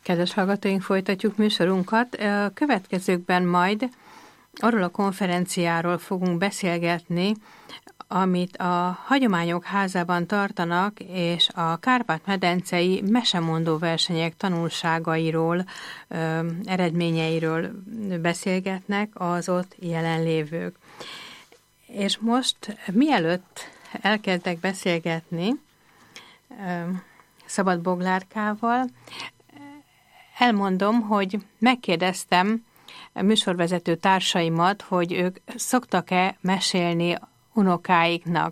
Kedves hallgatóink, folytatjuk műsorunkat. A következőkben majd arról a konferenciáról fogunk beszélgetni, amit a Hagyományok Házában tartanak, és a Kárpát-medencei mesemondó versenyek tanulságairól, eredményeiről beszélgetnek az ott jelenlévők. És most, mielőtt elkezdek beszélgetni Szabad Boglárkával, elmondom, hogy megkérdeztem a műsorvezető társaimat, hogy ők szoktak-e mesélni unokáiknak.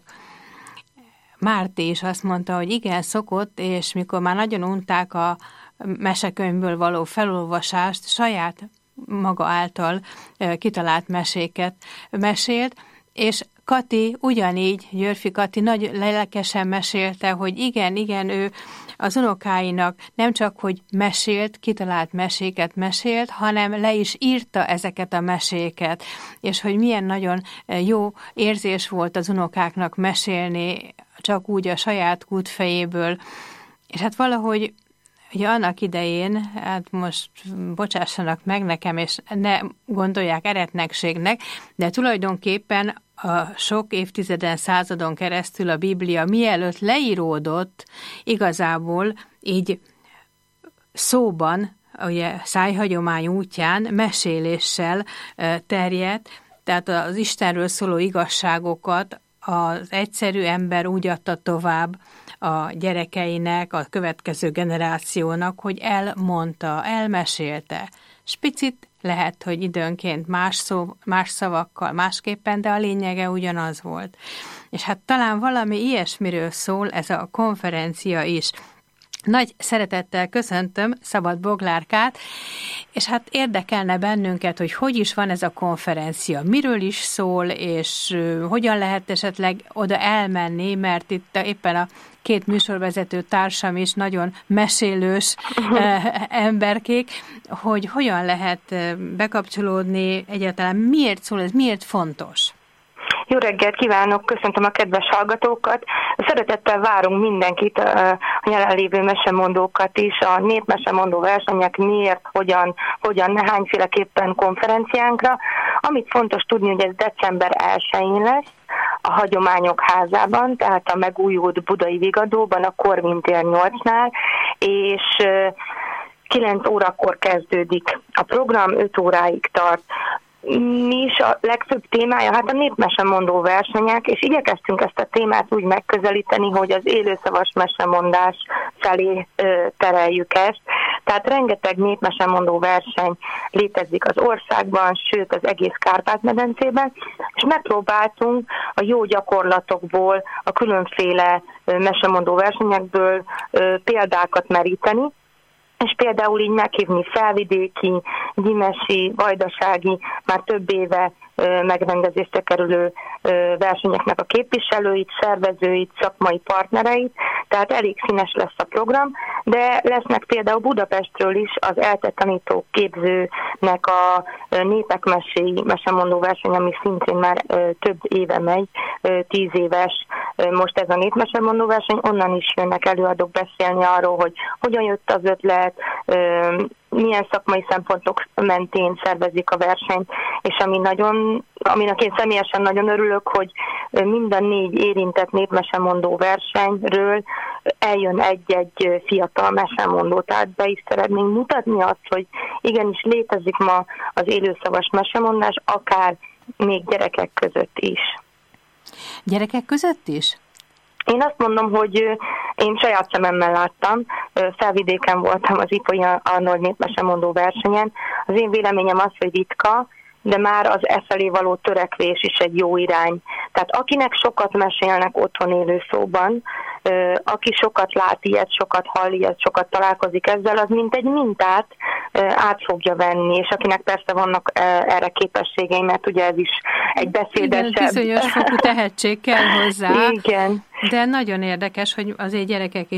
Márti is azt mondta, hogy igen, szokott, és mikor már nagyon unták a mesekönyvből való felolvasást, saját maga által kitalált meséket mesélt, és Kati ugyanígy, Györfi Kati nagy lelkesen mesélte, hogy igen, ő az unokáinak nem csak, hogy mesélt, kitalált meséket mesélt, hanem le is írta ezeket a meséket, és hogy milyen nagyon jó érzés volt az unokáknak mesélni, csak úgy a saját kútfejéből. És hát valahogy ugye annak idején, hát most bocsássanak meg nekem, és ne gondolják eretnekségnek, de tulajdonképpen a sok évtizeden, századon keresztül a Biblia mielőtt leíródott, igazából így szóban, ugye szájhagyomány útján, meséléssel terjedt, tehát az Istenről szóló igazságokat az egyszerű ember úgy adta tovább a gyerekeinek, a következő generációnak, hogy elmondta, elmesélte. És picit lehet, hogy időnként más szavakkal, másképpen, de a lényege ugyanaz volt. És hát talán valami ilyesmiről szól ez a konferencia is. Nagy szeretettel köszöntöm Szabad Boglárkát, és hát érdekelne bennünket, hogy is van ez a konferencia, miről is szól, és hogyan lehet esetleg oda elmenni, mert itt éppen a két műsorvezető társam is nagyon mesélős emberkék, hogy hogyan lehet bekapcsolódni, egyáltalán miért szól ez, miért fontos? Jó reggelt kívánok, köszöntöm a kedves hallgatókat. Szeretettel várunk mindenkit, a jelenlévő mesemondókat is, a népmesemondó versenyek miért, hogyan, hányféleképpen konferenciánkra. Amit fontos tudni, hogy ez december 1-én lesz, a Hagyományok Házában, tehát a megújult Budai Vigadóban, a Korvin tér 8-nál, és 9 órakor kezdődik a program, 5 óráig tart. Mi is a legfőbb témája? Hát a népmesemondó versenyek, és igyekeztünk ezt a témát úgy megközelíteni, hogy az élőszavas mesemondás felé tereljük ezt. Tehát rengeteg népmesemondó verseny létezik az országban, sőt az egész Kárpát-medencében, és megpróbáltunk a jó gyakorlatokból, a különféle mesemondó versenyekből példákat meríteni, és például így meghívni felvidéki, gyimesi, vajdasági, már több éve megrendezésre kerülő versenyeknek a képviselőit, szervezőit, szakmai partnereit, tehát elég színes lesz a program, de lesznek például Budapestről is az ELTE tanítók képzőnek a Népek meséi mesemondó verseny, ami szintén már több éve megy, 10 éves most ez a népmesemondó verseny, onnan is jönnek előadók beszélni arról, hogy hogyan jött az ötlet, milyen szakmai szempontok mentén szervezik a versenyt, és aminek én személyesen nagyon örülök, hogy mind a 4 érintett népmesemondó versenyről eljön egy-egy fiatal mesemondó, tehát be is szeretnénk mutatni azt, hogy igenis létezik ma az élőszavas mesemondás, akár még gyerekek között is. Gyerekek között is? Én azt mondom, hogy én saját szememmel láttam, Felvidéken voltam az Ipoly Arnold népmesemondó versenyen. Az én véleményem az, hogy ritka, de már az efelé való törekvés is egy jó irány. Tehát akinek sokat mesélnek otthon élő szóban, aki sokat lát ilyet, sokat hall ilyet, sokat találkozik ezzel, az mint egy mintát át fogja venni, és akinek persze vannak erre képességei, mert ugye ez is egy beszédesebb... Igen, bizonyos fokú tehetség kell hozzá. Igen. De nagyon érdekes, hogy azért gyerekek is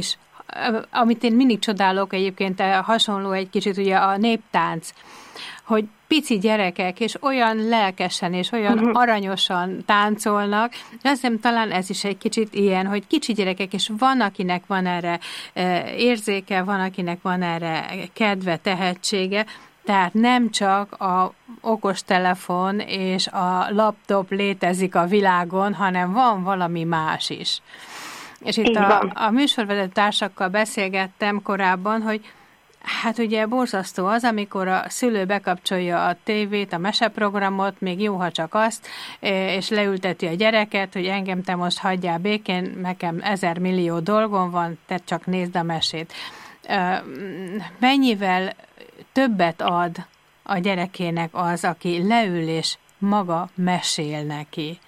amit én mindig csodálok egyébként, hasonló egy kicsit ugye a néptánc, hogy pici gyerekek, és olyan lelkesen, és olyan aranyosan táncolnak, és azt hiszem, talán ez is egy kicsit ilyen, hogy kicsi gyerekek, és van, akinek van erre érzéke, van, akinek van erre kedve, tehetsége, tehát nem csak a okostelefon és a laptop létezik a világon, hanem van valami más is. És itt a műsorvezető társakkal beszélgettem korábban, hogy hát ugye borzasztó az, amikor a szülő bekapcsolja a tévét, a meseprogramot, még jó, ha csak azt, és leülteti a gyereket, hogy engem te most hagyjál békén, nekem 1000 millió dolgom van, te csak nézd a mesét. Mennyivel többet ad a gyerekének az, aki leül és maga mesél neki?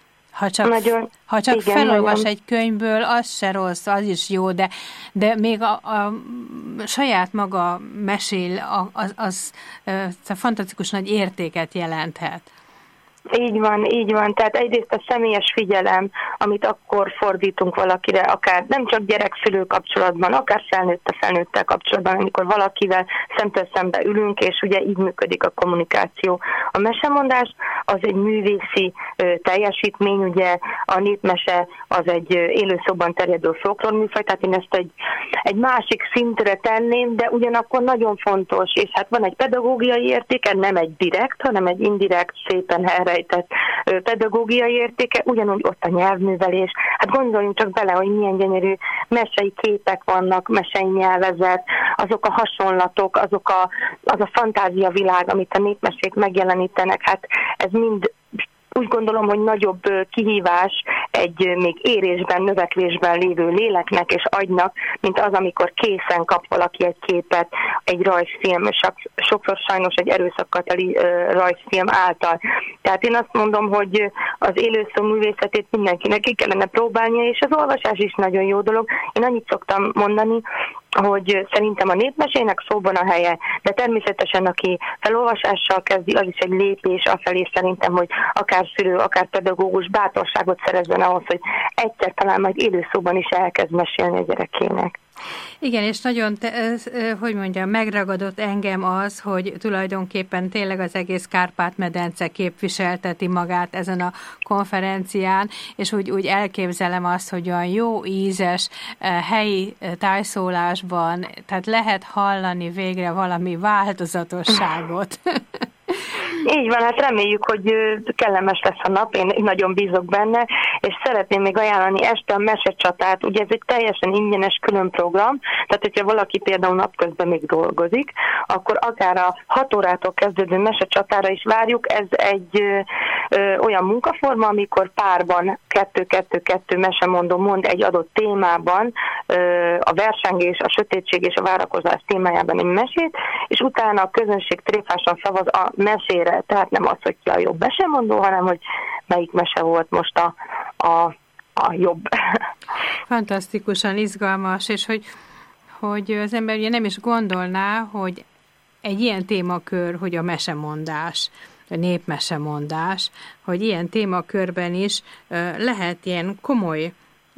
Ha csak felolvas egy könyvből, az se rossz, az is jó, de még a saját maga mesél, az fantasztikus nagy értéket jelenthet. Így van. Tehát egyrészt a személyes figyelem, amit akkor fordítunk valakire, akár nem csak gyerek-szülő kapcsolatban, akár felnőttel kapcsolatban, amikor valakivel szemtől szembe ülünk, és ugye így működik a kommunikáció. A mesemondás az egy művészi teljesítmény, ugye a népmese az egy élőszóban terjedő folklórműfaj, tehát én ezt egy másik szintre tenném, de ugyanakkor nagyon fontos, és hát van egy pedagógiai értéke, nem egy direkt, hanem egy indirekt, szépen elrejtett pedagógiai értéke, ugyanúgy ott a nyelvművelés. Hát gondoljunk csak bele, hogy milyen gyönyörű mesei képek vannak, mesei nyelvezet, azok a hasonlatok, az a fantáziavilág, amit a népmesék megjelenítenek, hát ez mind úgy gondolom, hogy nagyobb kihívás egy még érésben, növekvésben lévő léleknek és agynak, mint az, amikor készen kap valaki egy képet, egy rajzfilm, sokszor sajnos egy erőszakkal teli rajzfilm által. Tehát én azt mondom, hogy az élőszó művészetét mindenkinek ki kellene próbálnia, és az olvasás is nagyon jó dolog. Én annyit szoktam mondani, hogy szerintem a népmesének szóban a helye, de természetesen aki felolvasással kezdi, az is egy lépés afelé szerintem, hogy akár szülő, akár pedagógus bátorságot szerezzen ahhoz, hogy egyszer talán majd élőszóban is elkezd mesélni a gyerekének. Igen, és nagyon, megragadott engem az, hogy tulajdonképpen tényleg az egész Kárpát-medence képviselteti magát ezen a konferencián, és úgy elképzelem azt, hogy olyan jó ízes helyi tájszólásban, tehát lehet hallani végre valami változatosságot. Így van, hát reméljük, hogy kellemes lesz a nap, én nagyon bízok benne, és szeretném még ajánlani este a mesecsatát, ugye ez egy teljesen ingyenes külön program, tehát hogyha valaki például napközben még dolgozik, akkor akár a 6 órától kezdődő mesecsatára is várjuk, ez egy olyan munkaforma, amikor párban 2-2-2 mesemondó mond egy adott témában, a versengés, a sötétség és a várakozás témájában egy mesét, és utána a közönség tréfásan szavaz a mesére, tehát nem az, hogy ki a jobb mesemondó, hanem hogy melyik mese volt most a jobb. Fantasztikusan izgalmas, és hogy az ember ugye nem is gondolná, hogy egy ilyen témakör, hogy a mesemondás, a népmesemondás, hogy ilyen témakörben is lehet ilyen komoly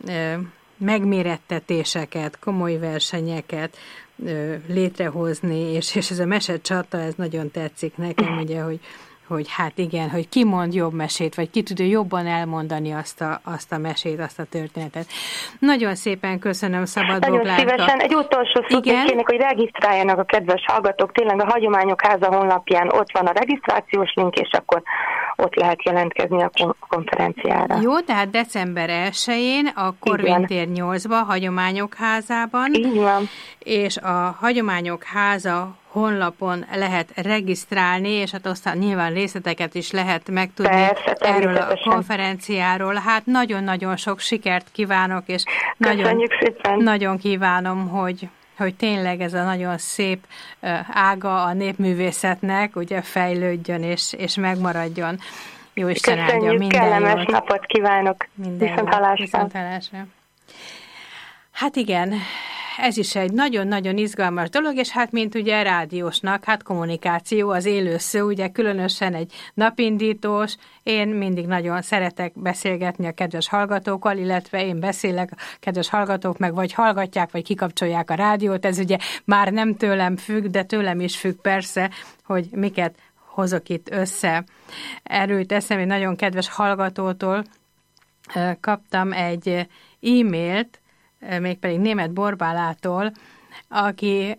megmérettetéseket, komoly versenyeket létrehozni, és ez a mesecsata, ez nagyon tetszik nekem, ugye, hogy hát igen, hogy ki mond jobb mesét, vagy ki tudja jobban elmondani azt a mesét, azt a történetet. Nagyon szépen köszönöm, Szabad Boglárka. Nagyon szívesen. Egy utolsó szót kérnék, hogy regisztráljanak a kedves hallgatók. Tényleg a Hagyományok Háza honlapján ott van a regisztrációs link, és akkor ott lehet jelentkezni a konferenciára. Jó, tehát december 1-én a Korvin tér 8-ba, Hagyományok Házában. Így van. És a Hagyományok Háza honlapon lehet regisztrálni, és hát aztán nyilván részleteket is lehet megtudni. Persze, erről a konferenciáról. Hát nagyon-nagyon sok sikert kívánok, és nagyon kívánom, hogy tényleg ez a nagyon szép ága a népművészetnek ugye fejlődjön és megmaradjon. Jó Isten áldja minden kellemes jót. Napot kívánok. Viszonthallásra. Hát igen, ez is egy nagyon-nagyon izgalmas dolog, és hát mint ugye rádiósnak, hát kommunikáció, az élő szó, ugye különösen egy napindítós, én mindig nagyon szeretek beszélgetni a kedves hallgatókkal, illetve én beszélek, a kedves hallgatók meg vagy hallgatják, vagy kikapcsolják a rádiót, ez ugye már nem tőlem függ, de tőlem is függ persze, hogy miket hozok itt össze. Erről teszem, egy nagyon kedves hallgatótól kaptam egy e-mailt, mégpedig Németh Borbálától, aki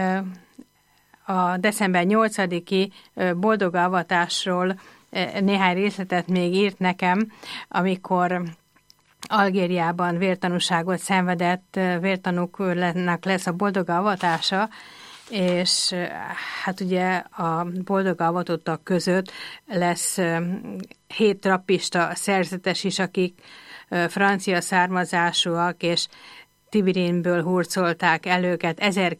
a december 8-i boldog avatásról néhány részletet még írt nekem, amikor Algériában vértanúságot szenvedett, vértanúknak lesz a boldog avatása, és hát ugye a boldog avatottak között lesz 7 trappista szerzetes is, akik francia származásúak, és Tibirinből hurcolták el őket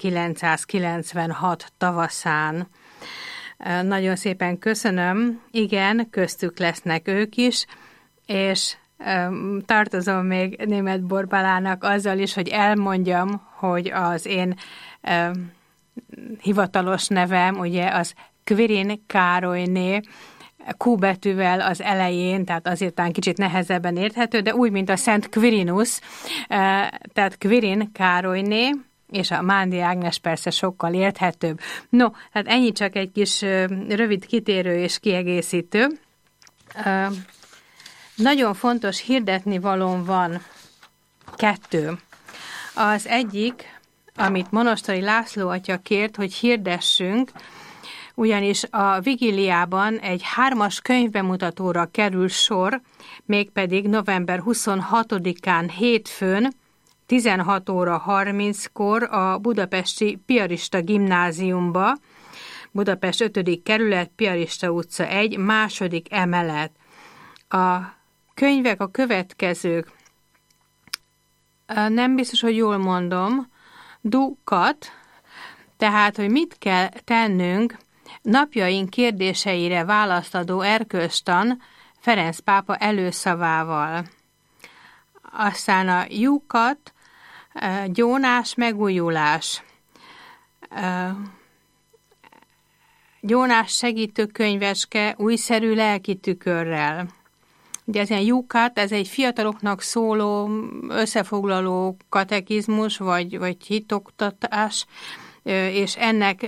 1996 tavaszán. Nagyon szépen köszönöm. Igen, köztük lesznek ők is, és tartozom még Németh Borbalának azzal is, hogy elmondjam, hogy az én hivatalos nevem, ugye az Quirin Károlyné, Q betűvel az elején, tehát azért talán kicsit nehezebben érthető, de úgy, mint a Szent Quirinus, tehát Quirin Károlyné, és a Mándi Ágnes persze sokkal érthetőbb. No, hát ennyi csak egy kis rövid kitérő és kiegészítő. Nagyon fontos hirdetni valóm van 2. Az egyik, amit Monostari László atya kért, hogy hirdessünk, ugyanis a vigíliában egy 3-as könyvbemutatóra kerül sor, mégpedig november 26-án hétfőn, 16 óra 30-kor a budapesti Piarista Gimnáziumba, Budapest 5. kerület, Piarista utca 1, 2. emelet. A könyvek a következők, nem biztos, hogy jól mondom, Dukat, tehát, hogy mit kell tennünk napjaink kérdéseire választadó erkölcstan Ferenc pápa előszavával. Aztán a Jukat, gyónás, megújulás. Gyónás segítőkönyvecske újszerű lelki tükörrel. Ugye ez egy Jukat, ez egy fiataloknak szóló összefoglaló katekizmus, vagy hitoktatás, és ennek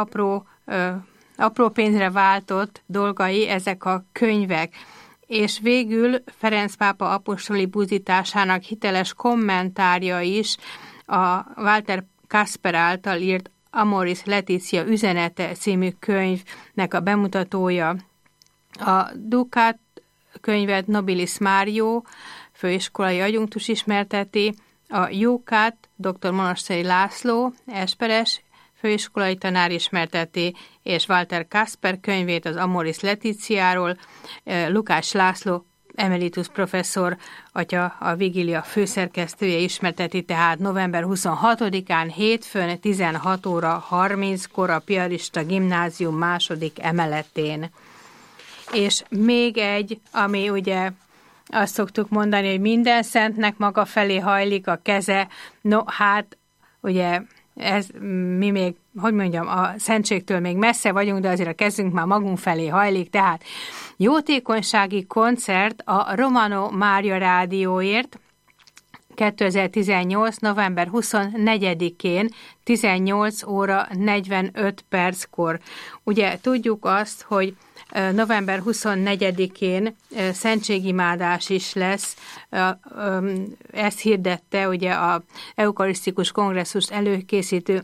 apró pénzre váltott dolgai ezek a könyvek. És végül Ferenc pápa apostoli buzdításának hiteles kommentárja is a Walter Kasper által írt Amoris Laetitia üzenete című könyvnek a bemutatója. A Dukat könyvet Nobilis Mário, főiskolai adjunktus ismerteti, a Jukat dr. Monostari László, esperes, főiskolai tanár ismerteti, és Walter Kasper könyvét az Amoris Laetitiáról, Lukács László, emeritus professzor, atya a vigília főszerkesztője ismerteti, tehát november 26-án hétfőn 16 óra 30-kor a Piarista Gimnázium 2. emeletén. És még egy, ami ugye azt szoktuk mondani, hogy minden szentnek maga felé hajlik a keze, no hát ugye ez mi még, hogy mondjam, a szentségtől még messze vagyunk, de azért a kezünk már magunk felé hajlik, tehát jótékonysági koncert a Romano Mária Rádióért 2018. november 24-én 18 óra 45 perckor. Ugye tudjuk azt, hogy november 24-én szentségimádás is lesz, ezt hirdette ugye a eukarisztikus kongresszust előkészítő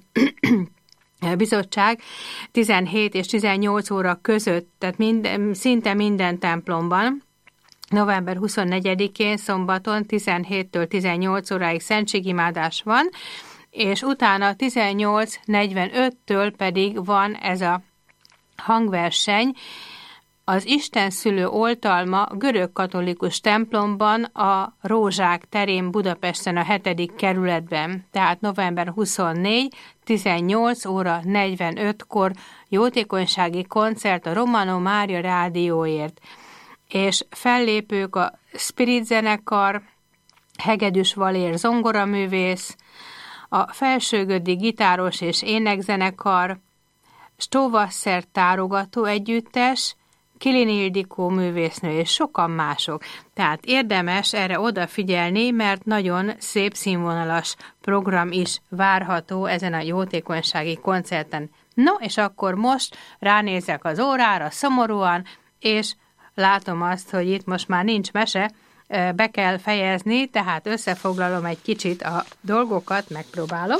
bizottság 17 és 18 óra között, tehát szinte minden templomban, november 24-én szombaton 17-től 18 óráig szentségimádás van, és utána 18:45-től pedig van ez a hangverseny, az Istenszülő oltalma görögkatolikus templomban a Rózsák terén Budapesten a 7. kerületben, tehát november 24, 18 óra 45-kor jótékonysági koncert a Romano Mária Rádióért, és fellépők a Spirit zenekar, Hegedűs Valér zongoraművész, a Felsőgödi gitáros és énekzenekar, Stóvasser tárogató együttes, Kilin Ildikó művésznő és sokan mások. Tehát érdemes erre odafigyelni, mert nagyon szép színvonalas program is várható ezen a jótékonysági koncerten. No, és akkor most ránézek az órára szomorúan, és látom azt, hogy itt most már nincs mese, be kell fejezni, tehát összefoglalom egy kicsit a dolgokat, megpróbálom,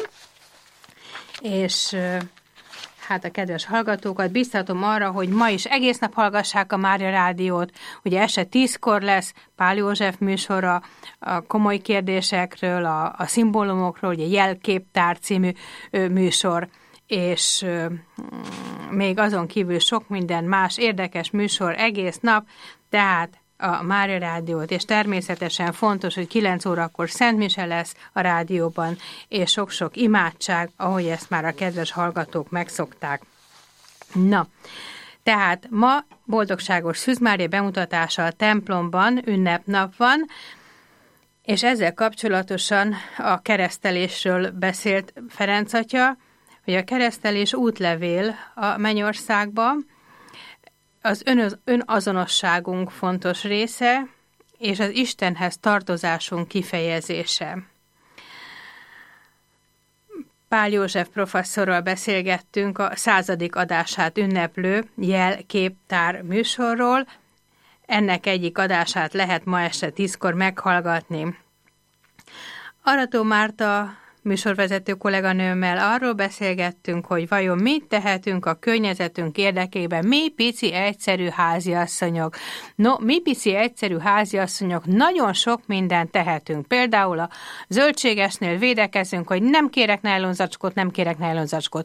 és hát a kedves hallgatókat biztatom arra, hogy ma is egész nap hallgassák a Mária Rádiót, ugye este 10-kor lesz Pál József műsora a komoly kérdésekről, a szimbólumokról, ugye Jelképtár című műsor, és még azon kívül sok minden más érdekes műsor egész nap, tehát a Mária Rádiót, és természetesen fontos, hogy 9 órakor szentmise lesz a rádióban, és sok-sok imádság, ahogy ezt már a kedves hallgatók megszokták. Na, tehát ma boldogságos Szűz Mária bemutatása a templomban, ünnepnap van, és ezzel kapcsolatosan a keresztelésről beszélt Ferenc atya, hogy a keresztelés útlevél a mennyországba, az önazonosságunk fontos része, és az Istenhez tartozásunk kifejezése. Pál József professzorral beszélgettünk a 100. adását ünneplő Jelképtár műsorról. Ennek egyik adását lehet ma este 10-kor meghallgatni. Arató Márta műsorvezető kolléganőmmel arról beszélgettünk, hogy vajon mit tehetünk a környezetünk érdekében, mi pici egyszerű háziasszonyok. No, mi pici egyszerű háziasszonyok nagyon sok mindent tehetünk. Például a zöldségesnél védekezünk, hogy nem kérek nájlonzacskót, nem kérek nájlonzacskót.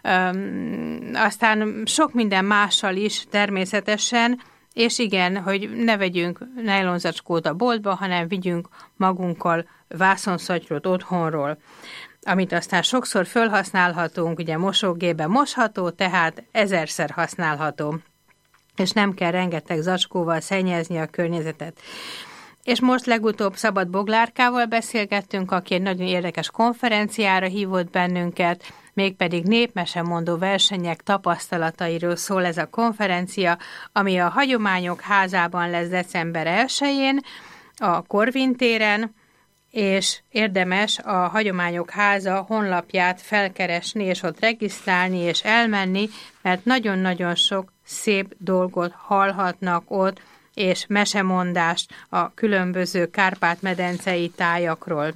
Aztán sok minden mással is természetesen, és igen, hogy ne vegyünk nájlonzacskót a boltba, hanem vigyünk magunkkal vászonszatyrot otthonról, amit aztán sokszor felhasználhatunk, ugye mosógépben mosható, tehát 1000-szer használható, és nem kell rengeteg zacskóval szennyezni a környezetet. És most legutóbb Szabad Boglárkával beszélgettünk, aki egy nagyon érdekes konferenciára hívott bennünket, mégpedig népmesemondó versenyek tapasztalatairól szól ez a konferencia, ami a Hagyományok Házában lesz december 1-én, a Korvin téren, és érdemes a Hagyományok Háza honlapját felkeresni, és ott regisztrálni, és elmenni, mert nagyon-nagyon sok szép dolgot hallhatnak ott, és mesemondást a különböző Kárpát-medencei tájakról.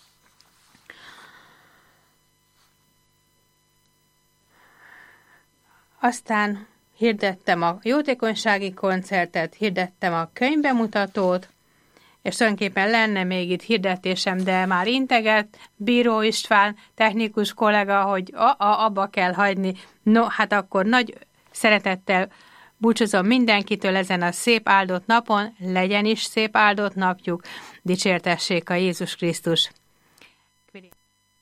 Aztán hirdettem a jótékonysági koncertet, hirdettem a könyvbemutatót, és tulajdonképpen lenne még itt hirdetésem, de már integet Bíró István, technikus kollega, hogy abba kell hagyni. No, hát akkor nagy szeretettel búcsúzom mindenkitől ezen a szép áldott napon, legyen is szép áldott napjuk, dicsértessék a Jézus Krisztus.